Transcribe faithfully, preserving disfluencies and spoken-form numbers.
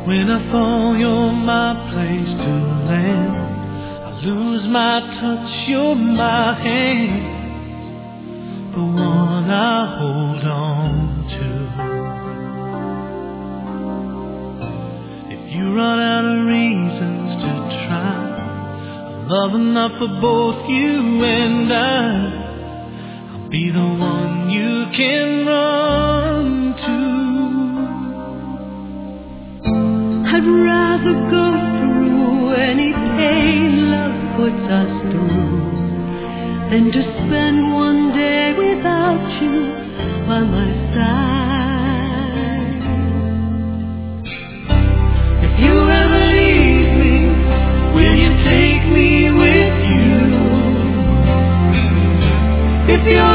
When I fall, you're my place to land. I lose my touch, you're my hand, the one I hold on to. If you run out of reasons to try, love enough for both you and I, I'll be the one you can run to. I'd rather go through any pain love puts us through than to spend one day without you by my side. If you ever leave me, will you take me with you? If you're